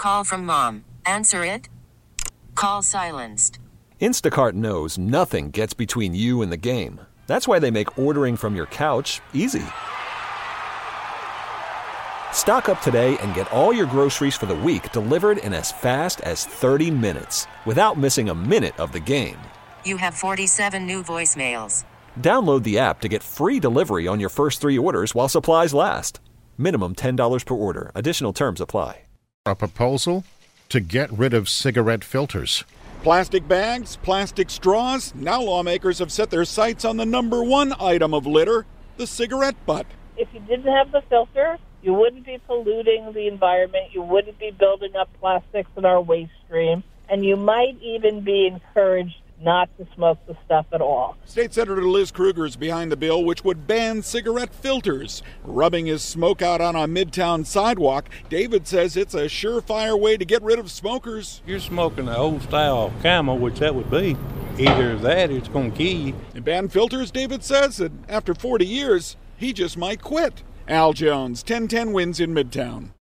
call from mom. Answer it. Call silenced. Instacart knows nothing gets between you and the game. That's why they make ordering from your couch easy. Stock up today and get all your groceries for the week delivered in as fast as 30 minutes without missing a minute of the game. You have 47 new voicemails. Download the app to get free delivery on your first 3 orders while supplies last. Minimum $10 per order. Additional terms apply. A proposal to get rid of cigarette filters. Plastic bags, plastic straws. Now lawmakers have set their sights on the number one item of litter, the cigarette butt. If you didn't have the filter, you wouldn't be polluting the environment. You wouldn't be building up plastics in our waste stream. And you might even be encouraged not to smoke the stuff at all. State Senator Liz Krueger is behind the bill which would ban cigarette filters. Rubbing his smoke out on a Midtown sidewalk, David says it's a surefire way to get rid of smokers. You're smoking the old style Camel, which that would be. Either that or it's going to kill you. And ban filters, David says, and after 40 years, he just might quit. Al Jones, 1010 wins in Midtown.